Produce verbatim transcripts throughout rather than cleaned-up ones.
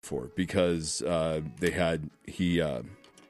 for because uh, they had he uh,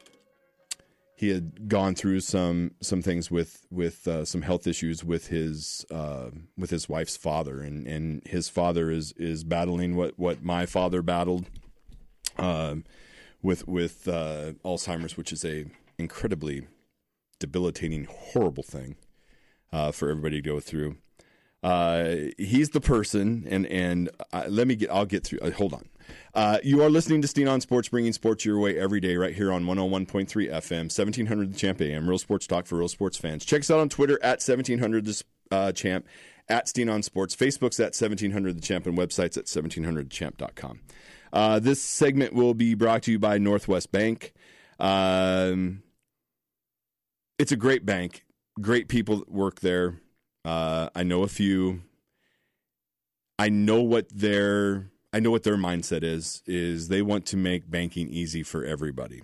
he had gone through some some things with with uh, some health issues with his uh, with his wife's father, and, and his father is is battling what, what my father battled uh, with with uh, Alzheimer's, which is a incredibly debilitating, horrible thing uh, for everybody to go through. Uh, he's the person, and and uh, let me get. I'll get through. Uh, hold on. Uh, you are listening to Steen on Sports, bringing sports your way every day, right here on one oh one point three F M, seventeen hundred The Champ A M, real sports talk for real sports fans. Check us out on Twitter at seventeen hundred The uh, Champ, at Steen on Sports. Facebook's at seventeen hundred The Champ, and websites at seventeen hundred the champ dot com. Uh, this segment will be brought to you by Northwest Bank. Um, it's a great bank, great people that work there. Uh, I know a few. I know what their I know what their mindset is. Is they want to make banking easy for everybody,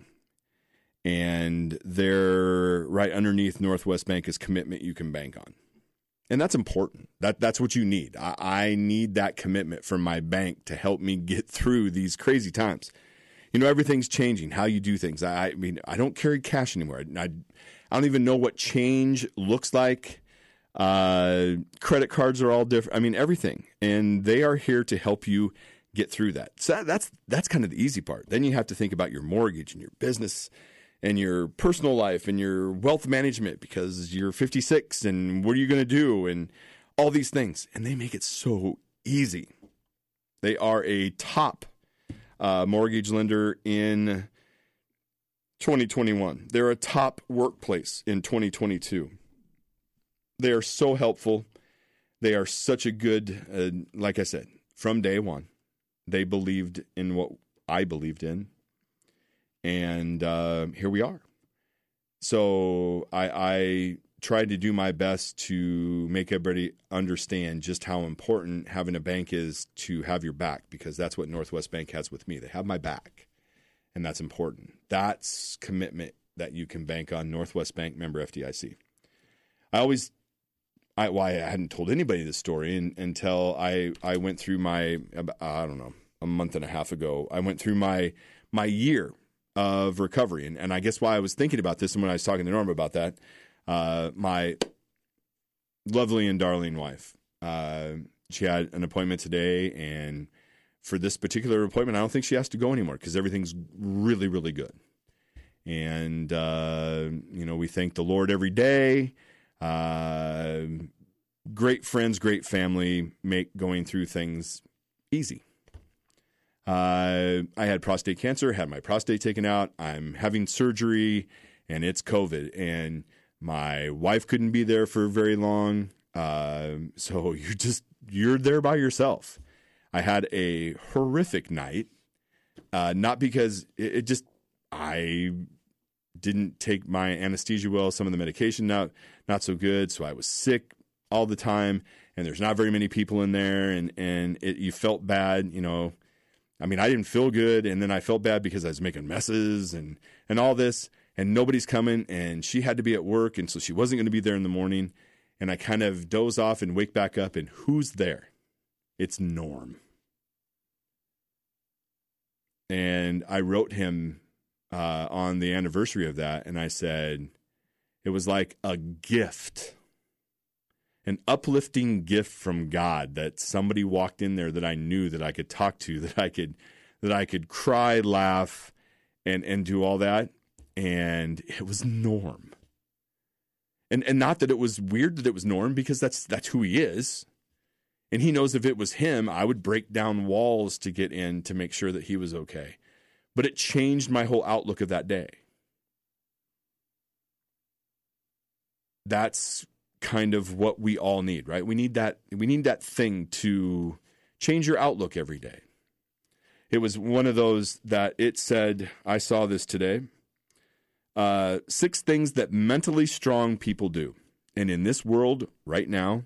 and they're right underneath Northwest Bank is commitment you can bank on, and that's important. That that's what you need. I, I need that commitment from my bank to help me get through these crazy times. You know, everything's changing. How you do things. I, I mean, I don't carry cash anymore. I, I I don't even know what change looks like. Uh, credit cards are all different. I mean, everything. And they are here to help you get through that. So that, that's that's kind of the easy part. Then you have to think about your mortgage and your business and your personal life and your wealth management because you're fifty-six and what are you going to do and all these things. And they make it so easy. They are a top uh, mortgage lender in twenty twenty-one. They're a top workplace in twenty twenty-two. They are so helpful. They are such a good, uh, like I said, from day one, they believed in what I believed in. And uh, here we are. So I, I tried to do my best to make everybody understand just how important having a bank is to have your back, because that's what Northwest Bank has with me. They have my back, and that's important. That's commitment that you can bank on. Northwest Bank, member F D I C. I always... I, well, I hadn't told anybody this story in, until I, I went through my, I don't know, a month and a half ago. I went through my my year of recovery. And, and I guess why I was thinking about this and when I was talking to Norma about that, uh, my lovely and darling wife, uh, she had an appointment today. And for this particular appointment, I don't think she has to go anymore because everything's really, really good. And, uh, you know, we thank the Lord every day. Uh, great friends, great family make going through things easy. Uh, I had prostate cancer, had my prostate taken out. I'm having surgery, and it's COVID. And my wife couldn't be there for very long. Uh, so you're just, you're there by yourself. I had a horrific night, uh, not because it, it just, I didn't take my anesthesia well, some of the medication not not so good, so I was sick all the time, and there's not very many people in there, and and it, you felt bad, you know. I mean, I didn't feel good, and then I felt bad because I was making messes and and all this, and nobody's coming, and she had to be at work, and so she wasn't going to be there in the morning, and I kind of doze off and wake back up, and who's there? It's Norm. And I wrote him Uh, on the anniversary of that, and I said it was like a gift, an uplifting gift from God that somebody walked in there that I knew that I could talk to, that I could that I could cry, laugh, and and do all that, and it was Norm. And and not that it was weird that it was Norm, because that's that's who he is, and he knows if it was him, I would break down walls to get in to make sure that he was okay. But it changed my whole outlook of that day. That's kind of what we all need, right? We need that, we need that thing to change your outlook every day. It was one of those that it said, I saw this today, uh, six things that mentally strong people do. And in this world right now,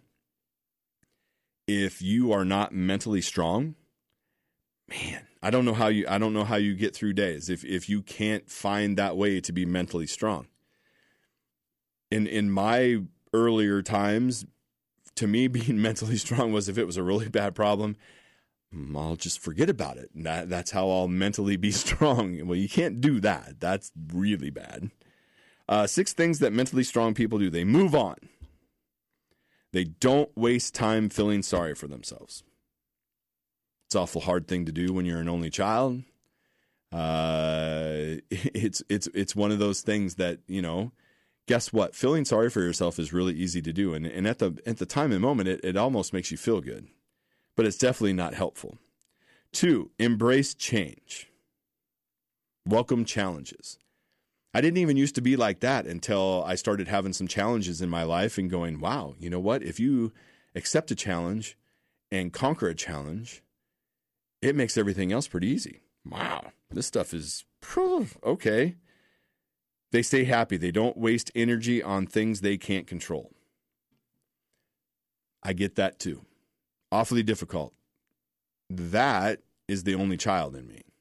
if you are not mentally strong, man, I don't know how you I don't know how you get through days if if you can't find that way to be mentally strong. In in my earlier times, to me, being mentally strong was if it was a really bad problem, I'll just forget about it. That, that's how I'll mentally be strong. Well, you can't do that. That's really bad. Uh, six things that mentally strong people do. They move on. They don't waste time feeling sorry for themselves. It's an awful hard thing to do when you're an only child. Uh, it's it's it's one of those things that, you know, guess what? Feeling sorry for yourself is really easy to do. And and at the at the time and moment, it, it almost makes you feel good. But it's definitely not helpful. Two, embrace change. Welcome challenges. I didn't even used to be like that until I started having some challenges in my life and going, wow, you know what? If you accept a challenge and conquer a challenge, it makes everything else pretty easy. Wow, this stuff is okay. They stay happy. They don't waste energy on things they can't control. I get that too. Awfully difficult. That is the only child in me.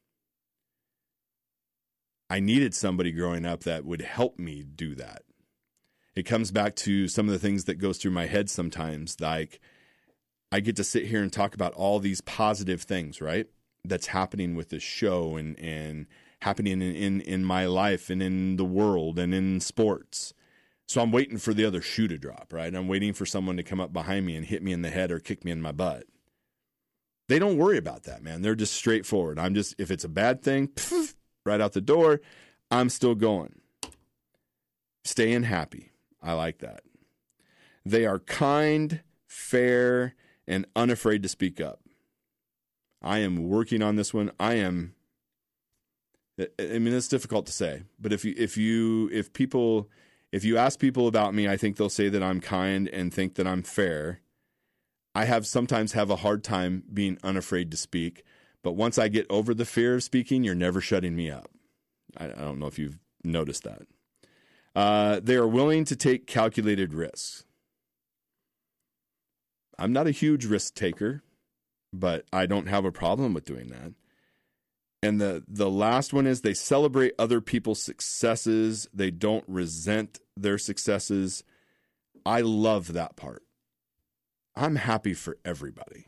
I needed somebody growing up that would help me do that. It comes back to some of the things that goes through my head sometimes. Like, I get to sit here and talk about all these positive things, right? That's happening with this show and, and happening in, in, in my life and in the world and in sports. So I'm waiting for the other shoe to drop, right? I'm waiting for someone to come up behind me and hit me in the head or kick me in my butt. They don't worry about that, man. They're just straightforward. I'm just, if it's a bad thing, pff, right out the door, I'm still going. Staying happy. I like that. They are kind, fair, and unafraid to speak up. I am working on this one. I am, I mean, it's difficult to say, but if you, if you, if people, if you ask people about me, I think they'll say that I'm kind and think that I'm fair. I have sometimes have a hard time being unafraid to speak, but once I get over the fear of speaking, you're never shutting me up. I, I don't know if you've noticed that. Uh, they are willing to take calculated risks. I'm not a huge risk taker, but I don't have a problem with doing that. And the, the last one is they celebrate other people's successes. They don't resent their successes. I love that part. I'm happy for everybody.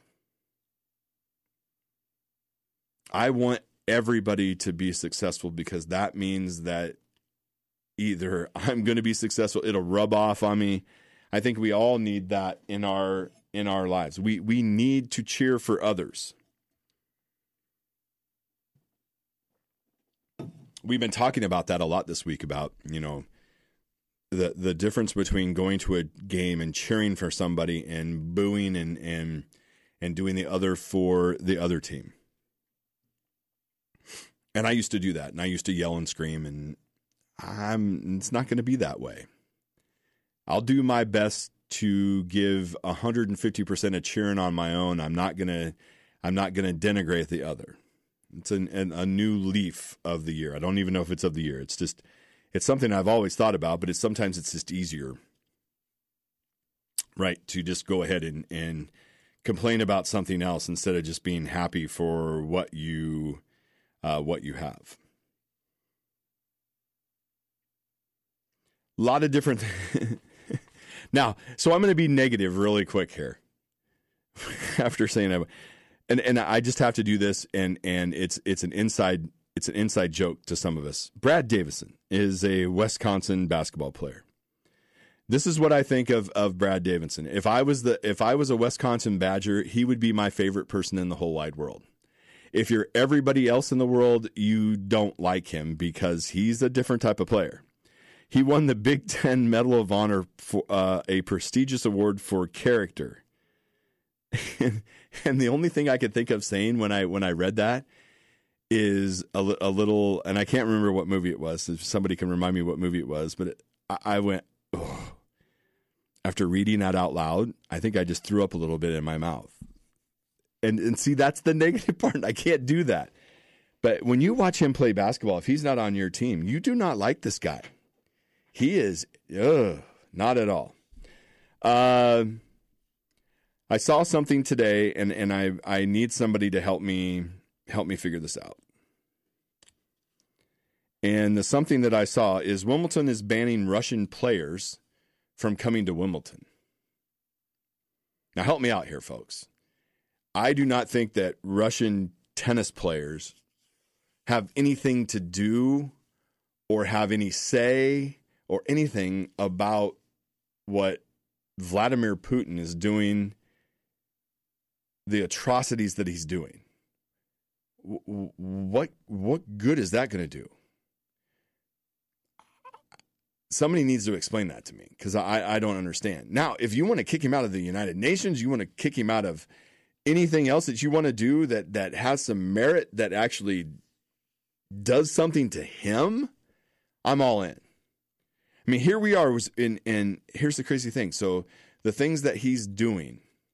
I want everybody to be successful because that means that either I'm going to be successful, it'll rub off on me. I think we all need that in our in our lives. We we need to cheer for others. We've been talking about that a lot this week about, you know, the the difference between going to a game and cheering for somebody and booing and and and doing the other for the other team. And I used to do that, and I used to yell and scream, and I'm it's not going to be that way. I'll do my best to give one hundred fifty percent of cheering on my own. I'm not going to I'm not going to denigrate the other. It's an, an, a new leaf of the year. I don't even know if it's of the year. It's just it's something I've always thought about, but it's sometimes it's just easier, right, to just go ahead and, and complain about something else instead of just being happy for what you uh, what you have. A lot of different. Now, so I'm going to be negative really quick here. After saying that, and and I just have to do this, and and it's it's an inside. It's an inside joke to some of us. Brad Davison is a Wisconsin basketball player. This is what I think of, of Brad Davison. If I was the if I was a Wisconsin Badger, he would be my favorite person in the whole wide world. If you're everybody else in the world, you don't like him because he's a different type of player. He won the Big Ten Medal of Honor for uh, a prestigious award for character. and, and the only thing I could think of saying when I when I read that is a, a little, and I can't remember what movie it was. If somebody can remind me what movie it was, but it, I, I went, oh. After reading that out loud, I think I just threw up a little bit in my mouth. And and see, that's the negative part. I can't do that. But when you watch him play basketball, if he's not on your team, you do not like this guy. He is, ugh, not at all. Uh, I saw something today, and, and I I need somebody to help me help me figure this out. And the something that I saw is Wimbledon is banning Russian players from coming to Wimbledon. Now help me out here, folks. I do not think that Russian tennis players have anything to do or have any say or anything about what Vladimir Putin is doing, the atrocities that he's doing. What what good is that going to do? Somebody needs to explain that to me, because I, I don't understand. Now, if you want to kick him out of the United Nations, you want to kick him out of anything else that you want to do that, that has some merit, that actually does something to him, I'm all in. I mean, here we are, was in, and here's the crazy thing. So the things that he's doing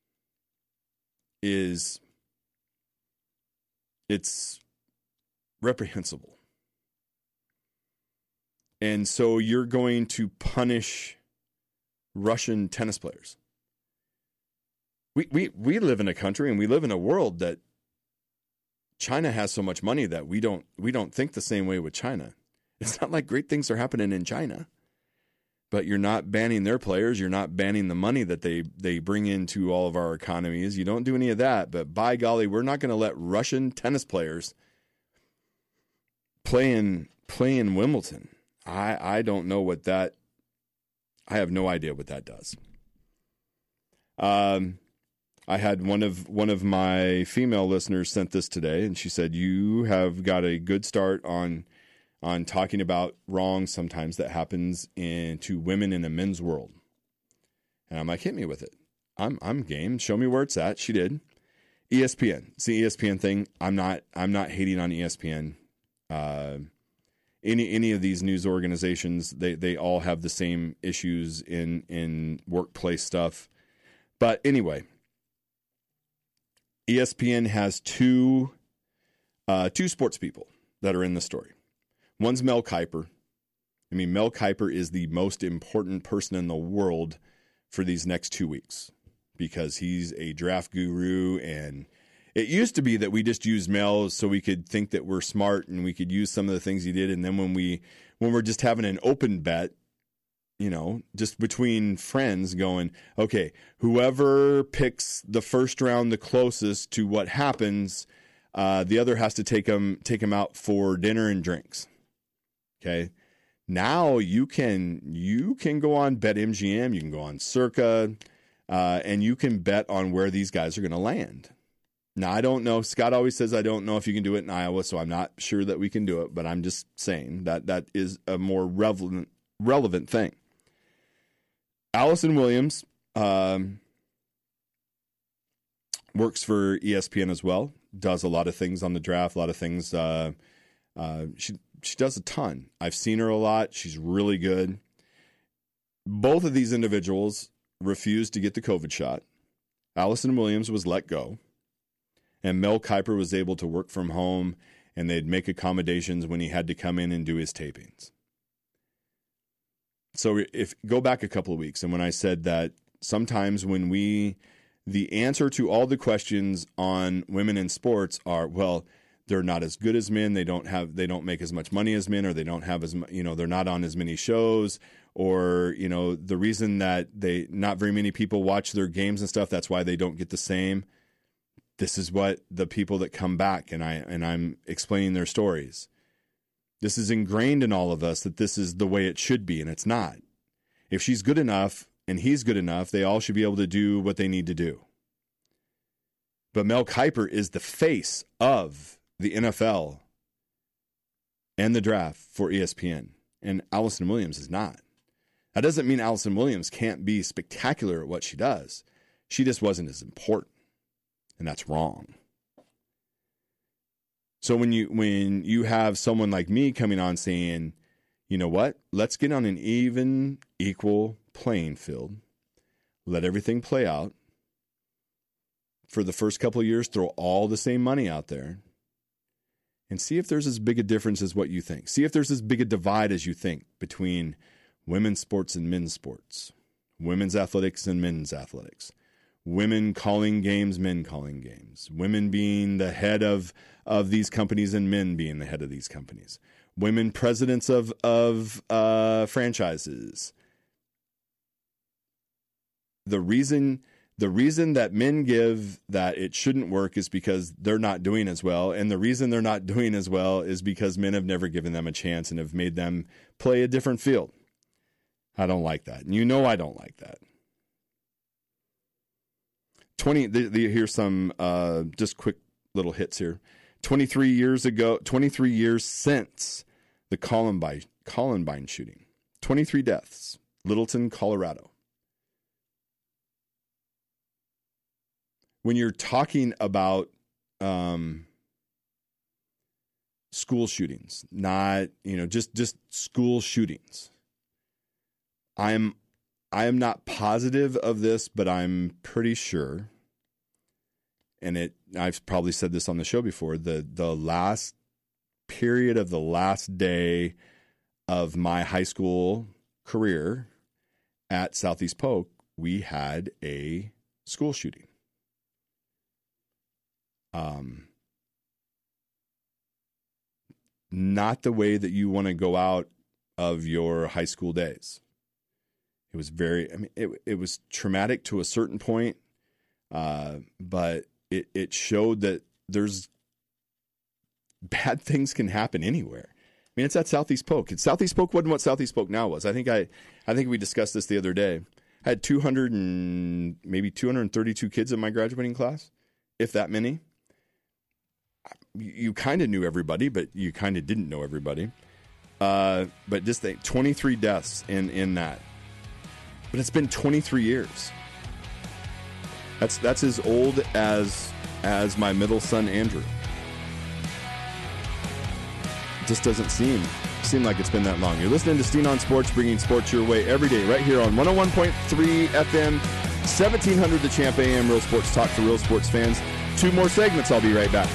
is, it's reprehensible. And so you're going to punish Russian tennis players. We, we we live in a country and we live in a world that China has so much money that we don't we don't think the same way with China. It's not like great things are happening in China. But you're not banning their players. You're not banning the money that they, they bring into all of our economies. You don't do any of that. But by golly, we're not going to let Russian tennis players play in, play in Wimbledon. I, I don't know what that, I have no idea what that does. Um, I had one of one of my female listeners sent this today, and she said, you have got a good start on on talking about wrong sometimes that happens in, to women in a men's world. And I'm like, hit me with it. I'm I'm game. Show me where it's at. She did. E S P N. It's the E S P N thing. I'm not I'm not hating on E S P N. Uh, any any of these news organizations, they they all have the same issues in in workplace stuff. But anyway, E S P N has two uh, two sports people that are in the story. One's Mel Kiper. I mean, Mel Kiper is the most important person in the world for these next two weeks because he's a draft guru. And it used to be that we just used Mel so we could think that we're smart and we could use some of the things he did. And then when we when we're just having an open bet, you know, just between friends going, okay, whoever picks the first round the closest to what happens, uh, the other has to take them take them out for dinner and drinks. Okay. Now you can you can go on BetMGM, you can go on Circa, uh, and you can bet on where these guys are going to land. Now, I don't know. Scott always says I don't know if you can do it in Iowa, so I'm not sure that we can do it, but I'm just saying that that is a more relevant relevant thing. Allison Williams um, works for E S P N as well, does a lot of things on the draft, a lot of things. Uh, uh, she she does a ton. I've seen her a lot. She's really good. Both of these individuals refused to get the COVID shot. Allison Williams was let go, and Mel Kiper was able to work from home, and they'd make accommodations when he had to come in and do his tapings. So if go back a couple of weeks, and when I said that sometimes when we, the answer to all the questions on women in sports are, well, they're not as good as men, they don't have, they don't make as much money as men, or they don't have as, you know, they're not on as many shows, or, you know, the reason that they, not very many people watch their games and stuff, that's why they don't get the same. This is what the people that come back, and I, and I'm explaining their stories. This is ingrained in all of us that this is the way it should be, and it's not. If she's good enough and he's good enough, they all should be able to do what they need to do. But Mel Kiper is the face of the N F L and the draft for E S P N, and Allison Williams is not. That doesn't mean Allison Williams can't be spectacular at what she does. She just wasn't as important, and that's wrong. So when you when you have someone like me coming on saying, you know what, let's get on an even, equal playing field, let everything play out. For the first couple of years, throw all the same money out there and see if there's as big a difference as what you think. See if there's as big a divide as you think between women's sports and men's sports, women's athletics and men's athletics. Women calling games, men calling games. Women being the head of, of these companies and men being the head of these companies. Women presidents of, of uh, franchises. The reason The reason that men give that it shouldn't work is because they're not doing as well. And the reason they're not doing as well is because men have never given them a chance and have made them play a different field. I don't like that. And you know I don't like that. twenty, the, the, here's some uh, just quick little hits here. twenty-three years ago, twenty-three years since the Columbine, Columbine shooting. twenty-three deaths. Littleton, Colorado. When you're talking about um, school shootings, not, you know, just, just school shootings, I'm, I am not positive of this, but I'm pretty sure, and it, I've probably said this on the show before, the, the last period of the last day of my high school career at Southeast Polk, we had a school shooting. Um, not the way that you want to go out of your high school days. It was very, I mean, it it was traumatic to a certain point, uh, but it, it showed that there's bad things can happen anywhere. I mean, it's at Southeast Polk. It's Southeast Polk wasn't what Southeast Polk now was. I think I, I think we discussed this the other day. I had two hundred and maybe two hundred thirty-two kids in my graduating class, if that many. You, you kind of knew everybody, but you kind of didn't know everybody. Uh, but just think, twenty-three deaths in, in that. But it's been twenty-three years. That's that's as old as as my middle son Andrew. It just doesn't seem seem like it's been that long. You're listening to Steen on Sports, bringing sports your way every day, right here on one oh one point three F M, seventeen hundred The Champ A M, Real Sports Talk for real sports fans. Two more segments. I'll be right back.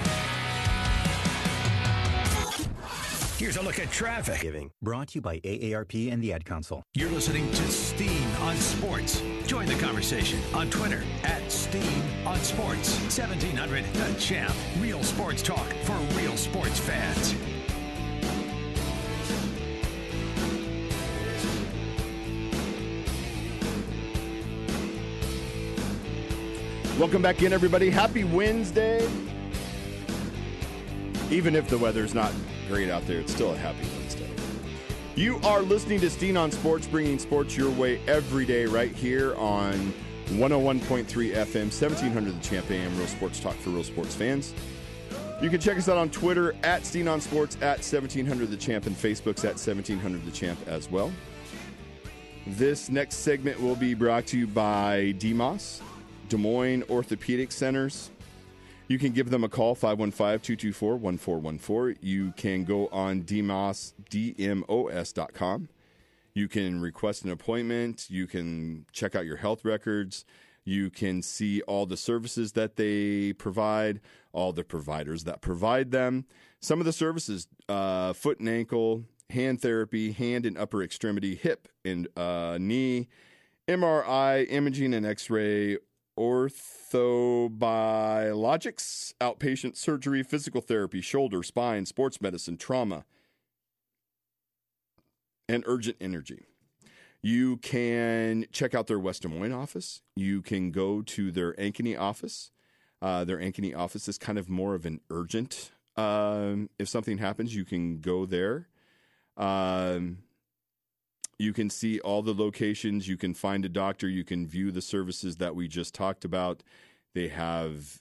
Here's a look at traffic. Giving. Brought to you by A A R P and the Ad Council. You're listening to Steen on Sports. Join the conversation on Twitter at Steen on Sports. seventeen hundred The Champ. Real sports talk for real sports fans. Welcome back in, everybody. Happy Wednesday. Even if the weather's not great out there, it's still a happy Wednesday. You are listening to Steen on Sports, bringing sports your way every day right here on one oh one point three F M, seventeen hundred The Champ A M, Real Sports Talk for real sports fans. You can check us out on Twitter at Steen on Sports, at seventeen hundred The Champ, and Facebook's at seventeen hundred The Champ as well. This next segment will be brought to you by D M O S, Des Moines Orthopedic Centers. You can give them a call, five one five, two two four, one four one four. You can go on D M O S, D M O S dot com. You can request an appointment. You can check out your health records. You can see all the services that they provide, all the providers that provide them. Some of the services, uh, foot and ankle, hand therapy, hand and upper extremity, hip and uh, knee, M R I, imaging and x-ray, orthobiologics, outpatient surgery, physical therapy, shoulder, spine, sports medicine, trauma, and urgent energy. You can check out their West Des Moines office. You can go to their Ankeny office. Uh, their Ankeny office is kind of more of an urgent. Um, if something happens, you can go there. Um, You can see all the locations. You can find a doctor. You can view the services that we just talked about. They have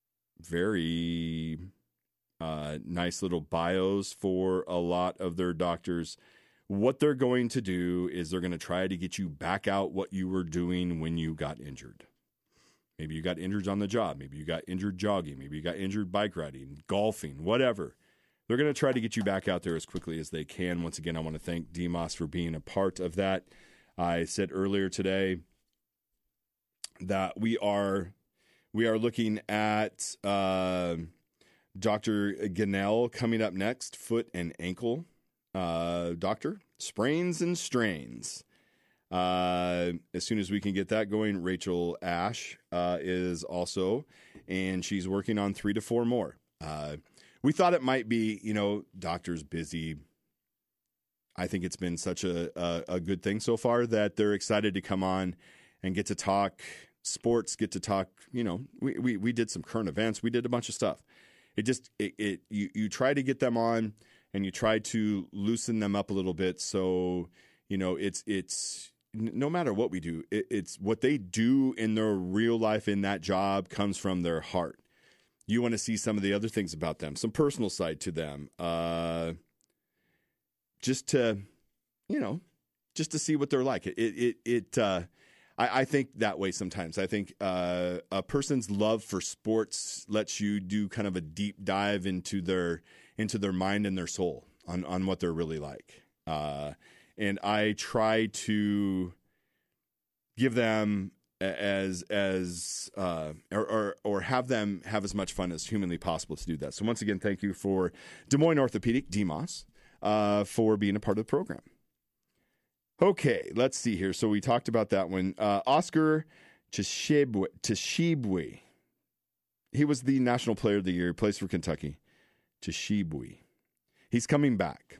very uh, nice little bios for a lot of their doctors. What they're going to do is they're going to try to get you back out what you were doing when you got injured. Maybe you got injured on the job. Maybe you got injured jogging. Maybe you got injured bike riding, golfing, whatever. They're going to try to get you back out there as quickly as they can. Once again, I want to thank D M O S for being a part of that. I said earlier today that we are we are looking at uh, Doctor Gannell coming up next, foot and ankle uh, doctor, sprains and strains. Uh, as soon as we can get that going, Rachel Ash uh, is also, and she's working on three to four more. Uh, We thought it might be, you know, doctors busy. I think it's been such a, a, a good thing so far that they're excited to come on and get to talk sports, get to talk. You know, we we, we did some current events. We did a bunch of stuff. It just it, it you you try to get them on, and you try to loosen them up a little bit. So you know, it's it's no matter what we do, it, it's what they do in their real life in that job comes from their heart. You want to see some of the other things about them, some personal side to them, uh, just to, you know, just to see what they're like. It, it, it, uh, I, I think that way sometimes. I think uh, a person's love for sports lets you do kind of a deep dive into their into their mind and their soul on on what they're really like. Uh, and I try to give them as as uh, or, or or have them have as much fun as humanly possible to do that. So once again, thank you for Des Moines Orthopedic, D M O S, uh, for being a part of the program. Okay, let's see here. So we talked about that one. Uh, Oscar Tshiebwe. He was the National Player of the Year. He plays for Kentucky. Tshiebwe. He's coming back.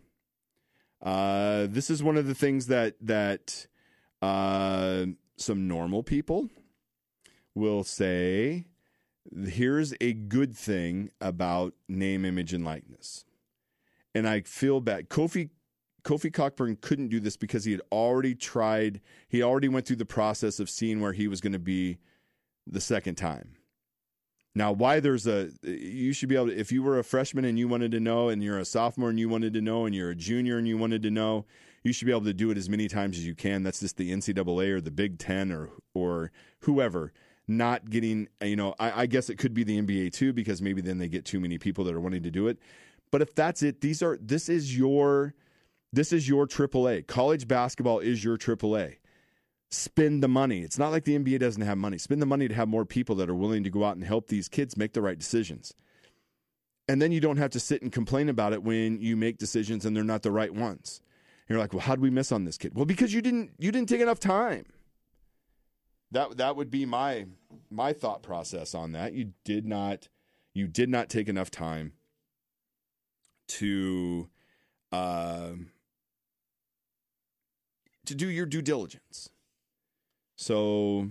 Uh, this is one of the things that that. Uh, Some normal people will say, here's a good thing about name, image, and likeness. And I feel bad. Kofi Kofi Cockburn couldn't do this because he had already tried, he already went through the process of seeing where he was going to be the second time. Now, why there's a, you should be able to, if you were a freshman and you wanted to know, and you're a sophomore and you wanted to know, and you're a junior and you wanted to know, you should be able to do it as many times as you can. That's just the N C double A or the Big Ten or or whoever not getting, you know, I, I guess it could be the N B A too, because maybe then they get too many people that are wanting to do it. But if that's it, these are, this is your, this is your triple A. College basketball is your triple A. Spend the money. It's not like the N B A doesn't have money. Spend the money to have more people that are willing to go out and help these kids make the right decisions. And then you don't have to sit and complain about it when you make decisions and they're not the right ones. And you're like, well, how did we miss on this kid? Well, because you didn't you didn't take enough time. That that would be my my thought process on that. You did not you did not take enough time to uh, to do your due diligence. So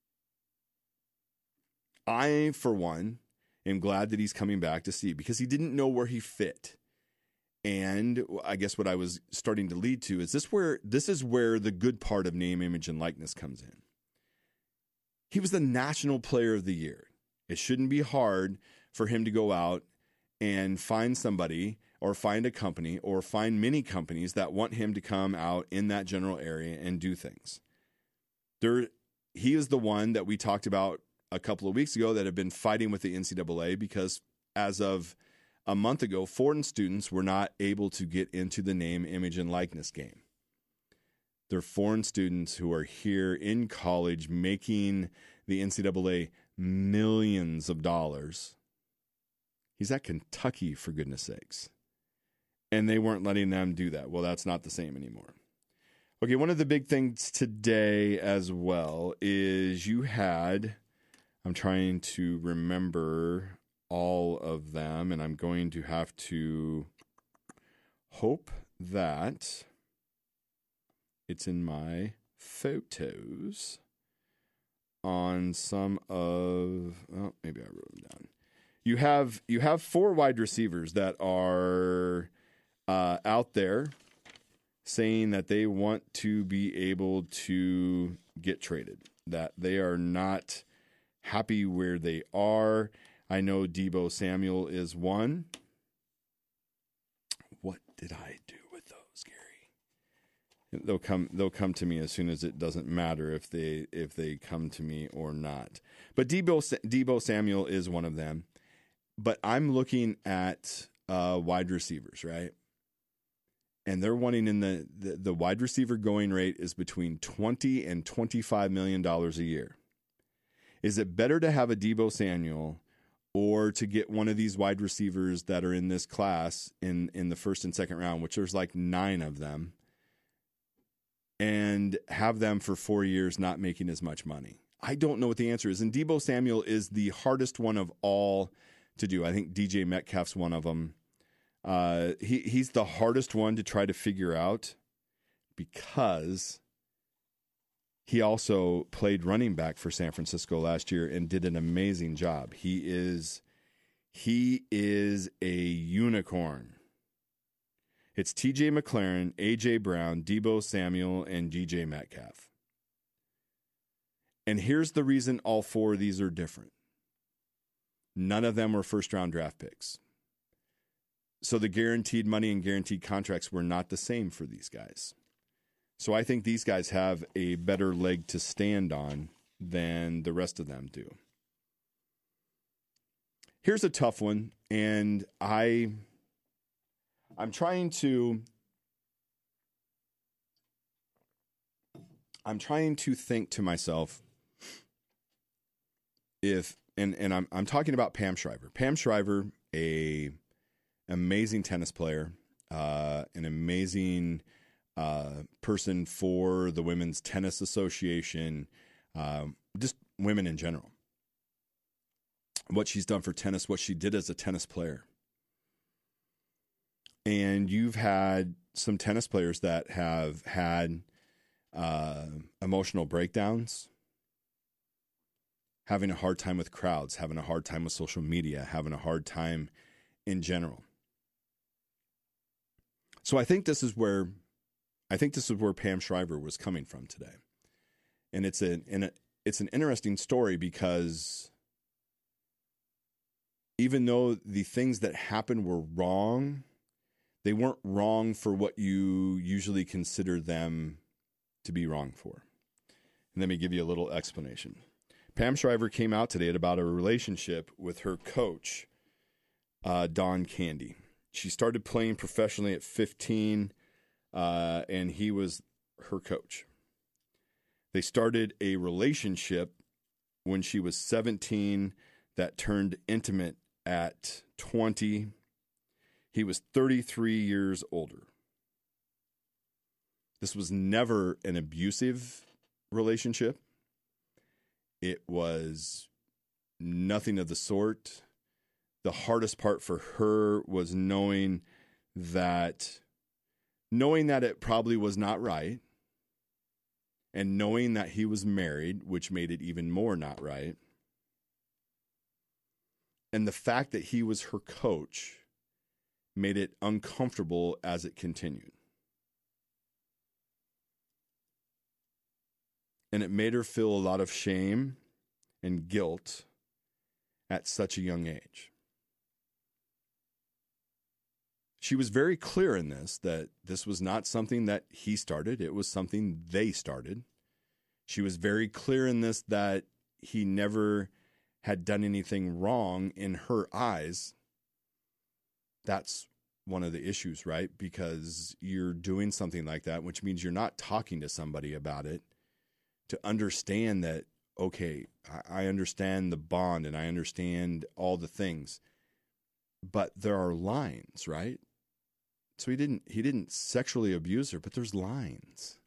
I, for one, am glad that he's coming back to see, because he didn't know where he fit. And I guess what I was starting to lead to is this where this is where the good part of name, image, and likeness comes in. He was the National Player of the Year. It shouldn't be hard for him to go out and find somebody or find a company or find many companies that want him to come out in that general area and do things. There, he is the one that we talked about a couple of weeks ago that had been fighting with the N C double A because as of a month ago, foreign students were not able to get into the name, image, and likeness game. They're foreign students who are here in college making the N C double A millions of dollars. He's at Kentucky, for goodness sakes. And they weren't letting them do that. Well, that's not the same anymore. Okay, one of the big things today as well is you had, I'm trying to remember all of them, and I'm going to have to hope that it's in my photos on some of, oh, maybe I wrote them down. You have you have four wide receivers that are uh, out there saying that they want to be able to get traded, that they are not happy where they are. I know Deebo Samuel is one. What did I do with those, Gary? They'll come. They'll come to me as soon as it doesn't matter if they if they come to me or not. But Deebo Deebo Samuel is one of them. But I'm looking at uh, wide receivers, right? And they're wanting in the, the the wide receiver going rate is between twenty and twenty-five million dollars a year. Is it better to have a Deebo Samuel or to get one of these wide receivers that are in this class in, in the first and second round, which there's like nine of them, and have them for four years not making as much money? I don't know what the answer is. And Deebo Samuel is the hardest one of all to do. I think D J Metcalf's one of them. Uh, he he's the hardest one to try to figure out because he also played running back for San Francisco last year and did an amazing job. He is he is a unicorn. It's T J McLaren, A J Brown, Deebo Samuel, and D J Metcalf. And here's the reason all four of these are different. None of them were first-round draft picks. So the guaranteed money and guaranteed contracts were not the same for these guys. So I think these guys have a better leg to stand on than the rest of them do. Here's a tough one, and I, I'm trying to, I'm trying to think to myself if, and and I'm I'm talking about Pam Shriver. Pam Shriver, a amazing tennis player, uh, an amazing uh, person for the Women's Tennis Association, uh, just women in general. What she's done for tennis, what she did as a tennis player. And you've had some tennis players that have had uh, emotional breakdowns, having a hard time with crowds, having a hard time with social media, having a hard time in general. So I think this is where I think this is where Pam Shriver was coming from today. And it's a, and a it's an interesting story because even though the things that happened were wrong, they weren't wrong for what you usually consider them to be wrong for. And let me give you a little explanation. Pam Shriver came out today about a relationship with her coach, uh, Don Candy. She started playing professionally at fifteen, uh, and he was her coach. They started a relationship when she was seventeen that turned intimate at twenty. He was thirty-three years older. This was never an abusive relationship. It was nothing of the sort. The hardest part for her was knowing that, knowing that it probably was not right, and knowing that he was married, which made it even more not right. And the fact that he was her coach made it uncomfortable as it continued. And it made her feel a lot of shame and guilt at such a young age. She was very clear in this, that this was not something that he started. It was something they started. She was very clear in this that he never had done anything wrong in her eyes. That's one of the issues, right? Because you're doing something like that, which means you're not talking to somebody about it to understand that, okay, I understand the bond and I understand all the things, but there are lines, right? So he didn't he didn't sexually abuse her, but there's lines.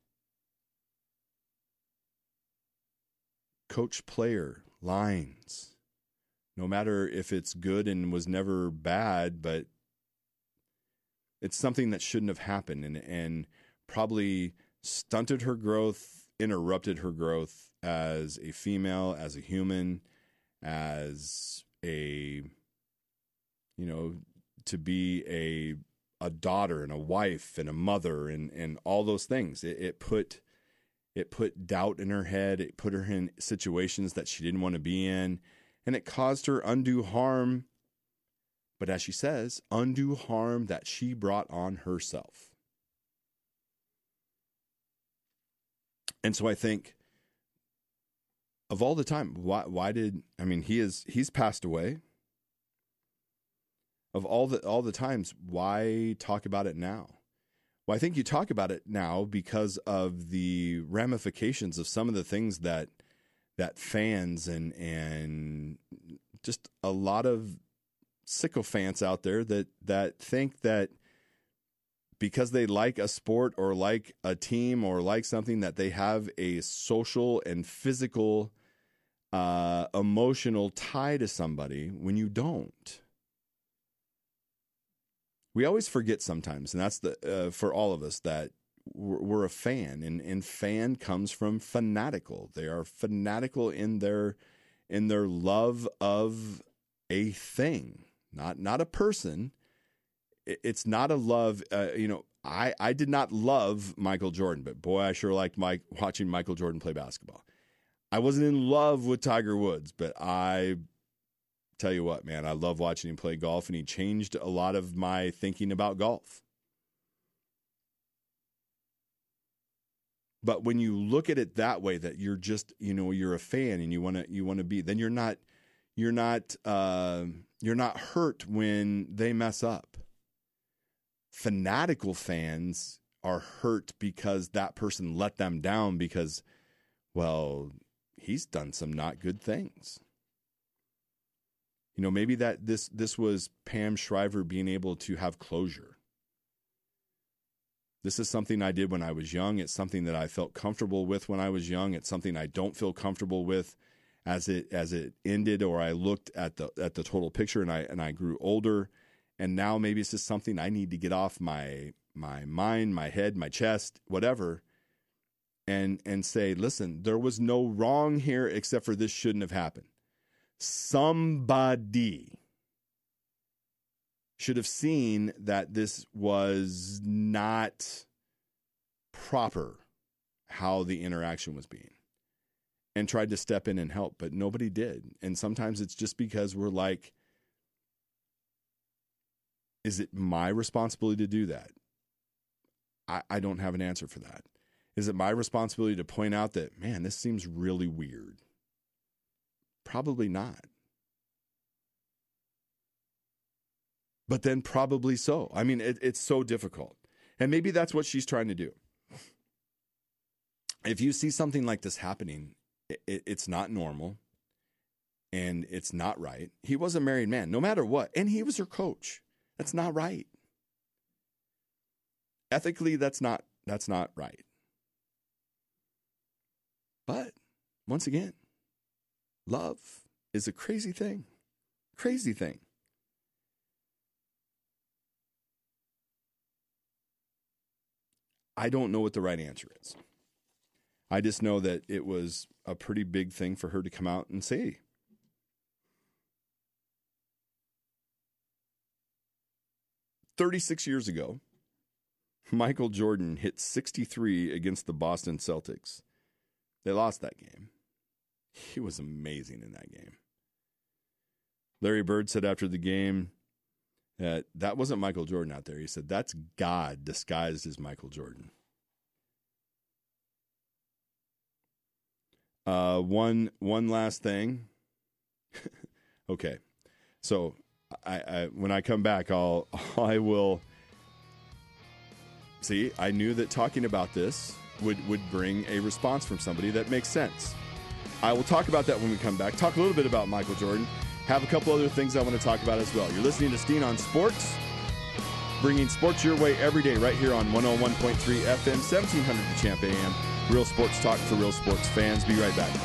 Coach player, lines. No matter if it's good and was never bad, but it's something that shouldn't have happened and, and probably stunted her growth, interrupted her growth as a female, as a human, as a, you know, to be a a daughter and a wife and a mother and, and all those things. It, it put it put doubt in her head. It put her in situations that she didn't want to be in, and it caused her undue harm. But as she says, undue harm that she brought on herself. And so I think, of all the time, why why did I mean he is he's passed away. Of all the all the times, why talk about it now? Well, I think you talk about it now because of the ramifications of some of the things that that fans and and just a lot of sycophants out there that that think that because they like a sport or like a team or like something that they have a social and physical, uh, emotional tie to somebody when you don't. We always forget sometimes, and that's the uh, for all of us, that we're, we're a fan, and, and fan comes from fanatical. They are fanatical in their in their love of a thing, not not a person. It's not a love. Uh, you know, I I did not love Michael Jordan, but boy, I sure liked Mike watching Michael Jordan play basketball. I wasn't in love with Tiger Woods, but I tell you what, man, I love watching him play golf, and he changed a lot of my thinking about golf. But when you look at it that way, that you're just, you know, you're a fan and you want to, you want to be, then you're not, you're not, uh, you're not hurt when they mess up. Fanatical fans are hurt because that person let them down because, well, he's done some not good things. You know, maybe that this this was Pam Shriver being able to have closure. This is something I did when I was young. It's something that I felt comfortable with when I was young. It's something I don't feel comfortable with as it as it ended, or I looked at the at the total picture and I and I grew older. And now maybe it's just something I need to get off my my mind, my head, my chest, whatever, and and say, listen, there was no wrong here except for this shouldn't have happened. Somebody should have seen that this was not proper, how the interaction was being, and tried to step in and help, but nobody did. And sometimes it's just because we're like, is it my responsibility to do that? I, I don't have an answer for that. Is it my responsibility to point out that, man, this seems really weird? Probably not. But then probably so. I mean, it, it's so difficult. And maybe that's what she's trying to do. If you see something like this happening, it, it, it's not normal and it's not right. He was a married man, no matter what. And he was her coach. That's not right. Ethically, that's not that's not right. But once again, love is a crazy thing. Crazy thing. I don't know what the right answer is. I just know that it was a pretty big thing for her to come out and say. thirty-six years ago, Michael Jordan hit sixty-three against the Boston Celtics. They lost that game. He was amazing in that game. Larry Bird said after the game that that wasn't Michael Jordan out there. He said, that's God disguised as Michael Jordan. Uh, one one last thing. Okay, so I, I when I come back, I'll I will see. I knew that talking about this would would bring a response from somebody that makes sense. I will talk about that when we come back. Talk a little bit about Michael Jordan. Have a couple other things I want to talk about as well. You're listening to Steen on Sports, bringing sports your way every day right here on one oh one point three F M, seventeen hundred The Champ A M. Real sports talk for real sports fans. Be right back.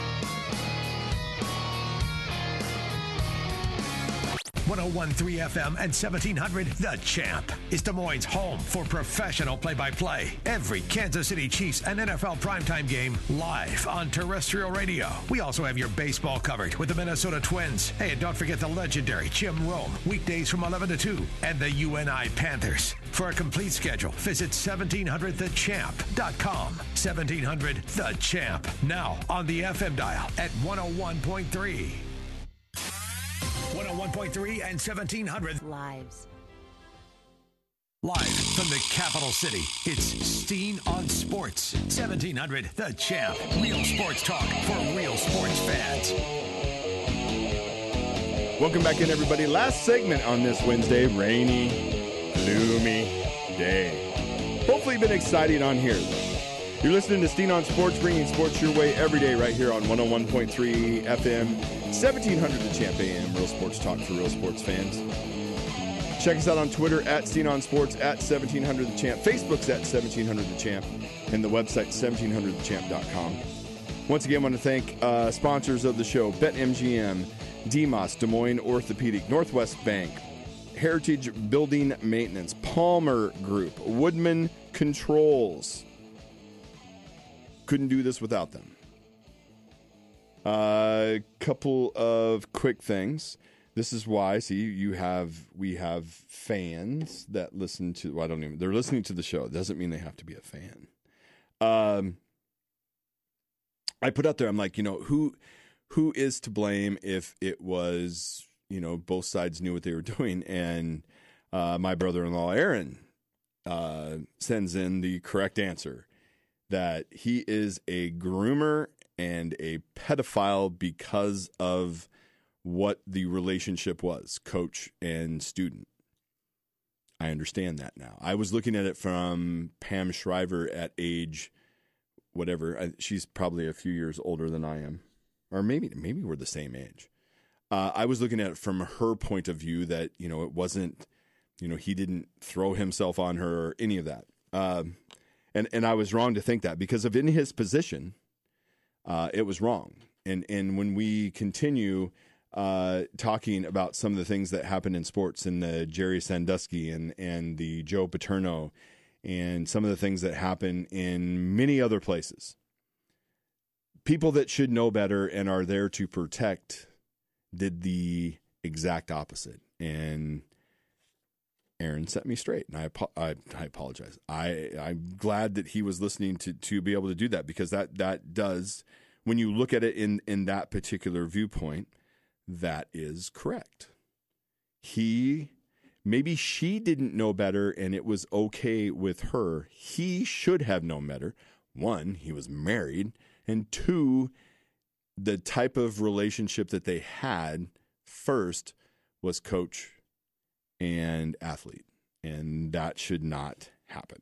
one oh one point three F M and seventeen hundred The Champ is Des Moines' home for professional play-by-play. Every Kansas City Chiefs and N F L primetime game live on terrestrial radio. We also have your baseball covered with the Minnesota Twins. Hey, and don't forget the legendary Jim Rome, weekdays from eleven to two, and the U N I Panthers. For a complete schedule, visit seventeen hundred the champ dot com. seventeen hundred The Champ. Now on the F M dial at one oh one point three. one oh one point three and seventeen hundred Lives. Live from the capital city, it's Steen on Sports. seventeen hundred The Champ. Real sports talk for real sports fans. Welcome back in, everybody. Last segment on this Wednesday, rainy, gloomy day. Hopefully been exciting on here, though. You're listening to Steen on Sports, bringing sports your way every day right here on one oh one point three F M, seventeen hundred The Champ A M, real sports talk for real sports fans. Check us out on Twitter at Steen on Sports, at seventeen hundred The Champ. Facebook's at seventeen hundred The Champ, and the website seventeen hundred the champ dot com. Once again, I want to thank uh, sponsors of the show, BetMGM, D M O S, Des Moines Orthopedic, Northwest Bank, Heritage Building Maintenance, Palmer Group, Woodman Controls. Couldn't do this without them. A uh, couple of quick things. This is why, see, you have, we have fans that listen to, well, I don't even, they're listening to the show. It doesn't mean they have to be a fan. Um, I put out there, I'm like, you know, who, who is to blame if it was, you know, both sides knew what they were doing? And uh, my brother-in-law, Aaron, uh, sends in the correct answer, that he is a groomer and a pedophile because of what the relationship was, coach and student. I understand that now. I was looking at it from Pam Shriver at age whatever. I, she's probably a few years older than I am. Or maybe maybe we're the same age. Uh, I was looking at it from her point of view that, you know, it wasn't, you know, he didn't throw himself on her or any of that. Um, and, and I was wrong to think that, because of in his position, uh, it was wrong. And, and when we continue Uh, talking about some of the things that happen in sports, and the Jerry Sandusky and, and the Joe Paterno, and some of the things that happen in many other places. People that should know better and are there to protect did the exact opposite. And Aaron set me straight, and I I, I apologize. I, I'm glad that he was listening to, to be able to do that, because that, that does, when you look at it in, in that particular viewpoint, that is correct. He, maybe she didn't know better and it was okay with her. He should have known better. One, he was married. And two, the type of relationship that they had first was coach and athlete. And that should not happen.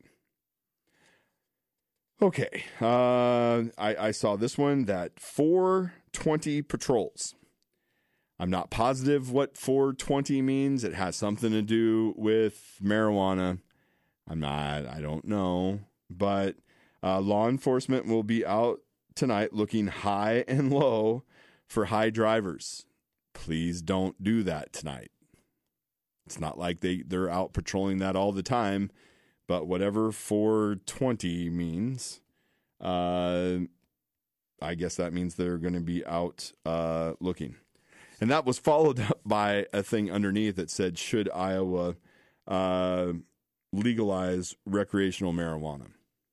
Okay. Uh, I, I saw this one, that four twenty patrols. I'm not positive what four twenty means. It has something to do with marijuana. I'm not, I don't know. But uh, law enforcement will be out tonight looking high and low for high drivers. Please don't do that tonight. It's not like they, they're out patrolling that all the time. But whatever four twenty means, uh, I guess that means they're going to be out uh, looking. And that was followed up by a thing underneath that said, should Iowa uh, legalize recreational marijuana?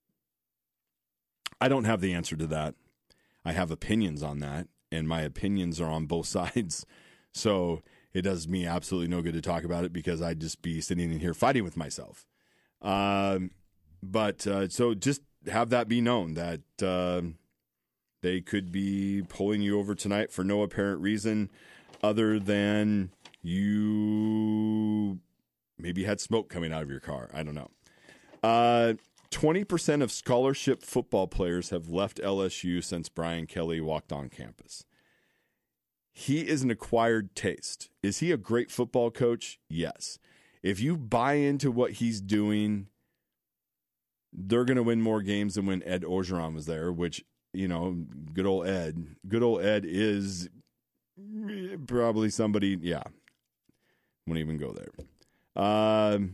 I don't have the answer to that. I have opinions on that, and my opinions are on both sides. So it does me absolutely no good to talk about it, because I'd just be sitting in here fighting with myself. Um, but uh, so just have that be known, that uh, they could be pulling you over tonight for no apparent reason, other than you maybe had smoke coming out of your car. I don't know. Uh, twenty percent of scholarship football players have left L S U since Brian Kelly walked on campus. He is an acquired taste. Is he a great football coach? Yes. If you buy into what he's doing, they're going to win more games than when Ed Orgeron was there, which, you know, good old Ed. Good old Ed is probably somebody, yeah, won't even go there. Um,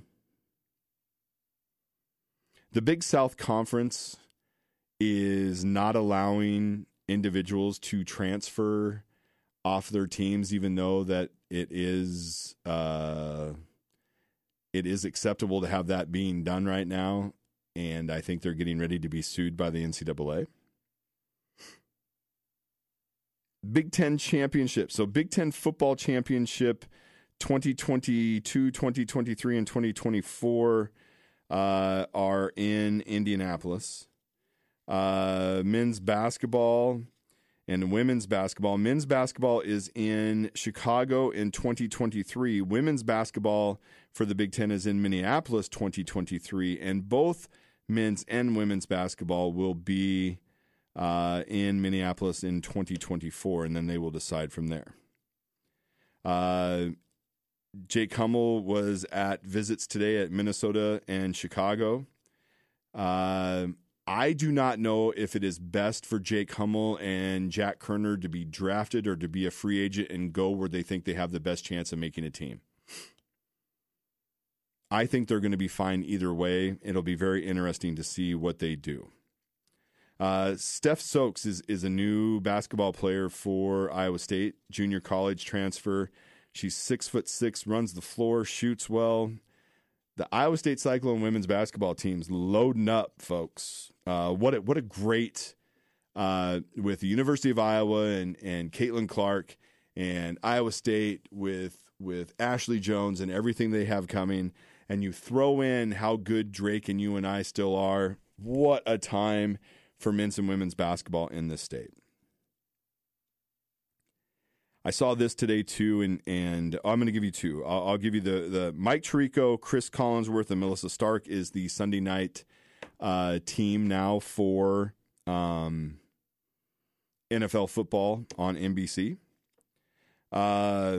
the Big South Conference is not allowing individuals to transfer off their teams, even though that it is uh, it is acceptable to have that being done right now. And I think they're getting ready to be sued by the N C double A. Big Ten Championship. So Big Ten Football Championship twenty twenty-two, twenty twenty-three, and twenty twenty-four uh, are in Indianapolis. Uh, men's basketball and women's basketball. Men's basketball is in Chicago in twenty twenty-three. Women's basketball for the Big Ten is in Minneapolis twenty twenty-three. And both men's and women's basketball will be Uh, in Minneapolis in twenty twenty-four, and then they will decide from there. Uh, Jake Hummel was at visits today at Minnesota and Chicago. Uh, I do not know if it is best for Jake Hummel and Jack Kerner to be drafted or to be a free agent and go where they think they have the best chance of making a team. I think they're going to be fine either way. It'll be very interesting to see what they do. Uh, Steph Soaks is, is a new basketball player for Iowa State, junior college transfer. She's six foot six, runs the floor, shoots well. The Iowa State Cyclone women's basketball team's loading up, folks. Uh, what a, what a great uh, with the University of Iowa and and Caitlin Clark and Iowa State with with Ashley Jones and everything they have coming. And you throw in how good Drake and you and I still are. What a time for men's and women's basketball in this state. I saw this today too, and and I'm going to give you two. I'll, I'll give you the the Mike Tirico, Chris Collinsworth, and Melissa Stark is the Sunday night uh, team now for um, N F L football on N B C. Uh,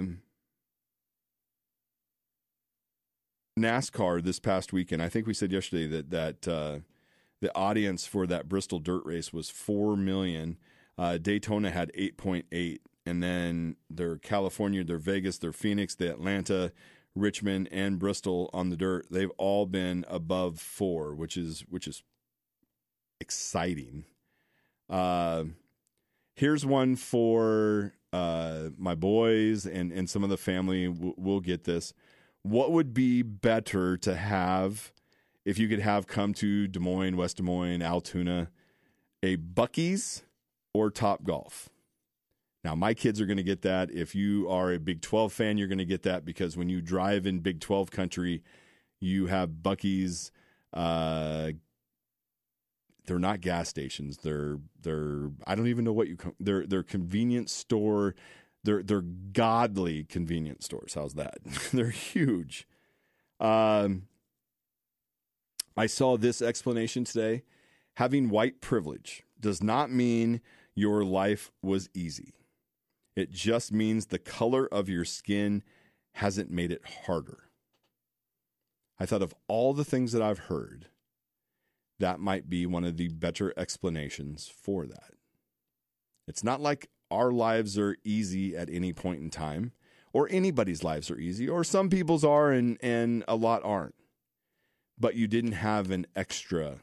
NASCAR this past weekend. I think we said yesterday that that uh, the audience for that Bristol dirt race was four million. Uh, Daytona had eight point eight. And then their California, their Vegas, their Phoenix, the Atlanta, Richmond, and Bristol on the dirt. They've all been above four, which is which is exciting. Uh, here's one for uh, my boys and, and some of the family. We'll, we'll get this. What would be better to have if you could have come to Des Moines, West Des Moines, Altoona, a Buc-ee's or Topgolf? Now, my kids are going to get that. If you are a Big twelve fan, you're going to get that because when you drive in Big twelve country, you have Buc-ee's. Uh, they're not gas stations. They're they're I don't even know what you they're they're convenience store. They're they're godly convenience stores. How's that? They're huge. Um, I saw this explanation today. Having white privilege does not mean your life was easy. It just means the color of your skin hasn't made it harder. I thought of all the things that I've heard, that might be one of the better explanations for that. It's not like our lives are easy at any point in time, or anybody's lives are easy, or some people's are and, and a lot aren't. But you didn't have an extra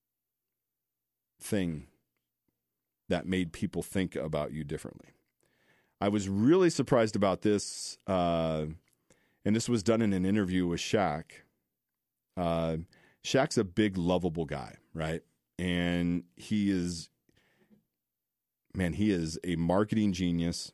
thing that made people think about you differently. I was really surprised about this, uh, and this was done in an interview with Shaq. Uh, Shaq's a big, lovable guy, right? And he is, man, he is a marketing genius.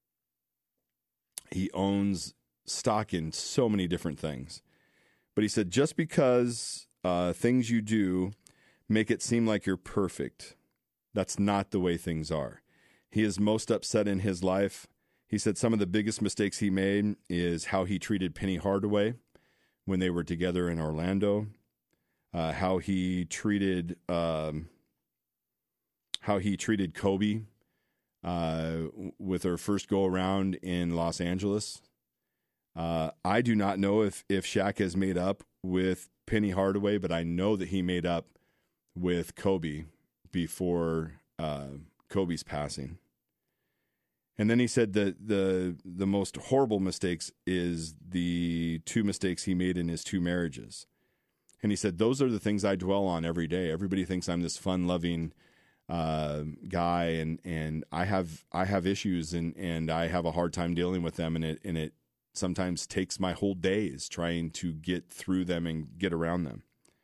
He owns stock in so many different things. But he said, just because uh, things you do make it seem like you're perfect, that's not the way things are. He is most upset in his life. He said some of the biggest mistakes he made is how he treated Penny Hardaway when they were together in Orlando, uh, how he treated um, how he treated Kobe uh, with her first go around in Los Angeles. Uh, I do not know if if Shaq has made up with Penny Hardaway, but I know that he made up with Kobe before Uh, Kobe's passing. And then he said that the the most horrible mistakes is the two mistakes he made in his two marriages. And he said, those are the things I dwell on every day. Everybody thinks I'm this fun-loving uh, guy, and and I have I have issues, and, and I have a hard time dealing with them, and it and it sometimes takes my whole days trying to get through them and get around them.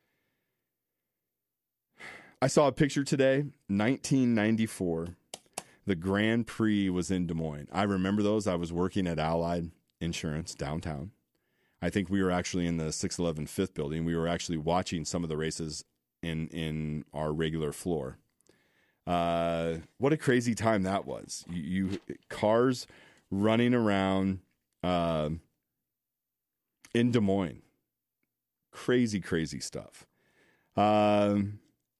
I saw a picture today, nineteen ninety-four. The Grand Prix was in Des Moines. I remember those. I was working at Allied Insurance downtown. I think we were actually in the six eleven Fifth Building. We were actually watching some of the races in, in our regular floor. Uh, what a crazy time that was. You, you cars running around uh, in Des Moines. Crazy, crazy stuff. Um,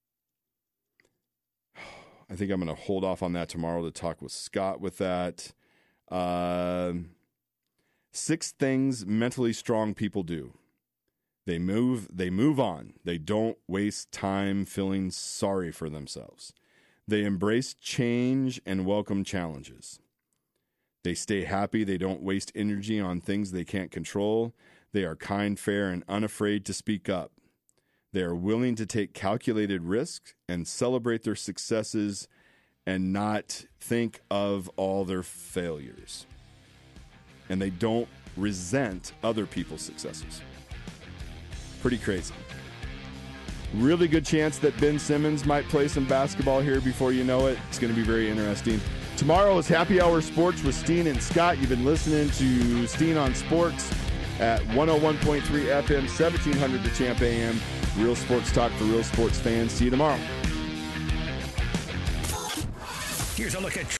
I think I'm going to hold off on that tomorrow to talk with Scott with that. Uh, six things mentally strong people do. They move, they move on. They don't waste time feeling sorry for themselves. They embrace change and welcome challenges. They stay happy. They don't waste energy on things they can't control. They are kind, fair, and unafraid to speak up. They are willing to take calculated risks and celebrate their successes and not think of all their failures. And they don't resent other people's successes. Pretty crazy. Really good chance that Ben Simmons might play some basketball here before you know it. It's going to be very interesting. Tomorrow is Happy Hour Sports with Steen and Scott. You've been listening to Steen on Sports at one oh one point three F M, seventeen hundred The Champ A M. Real sports talk for real sports fans. See you tomorrow. Here's a look at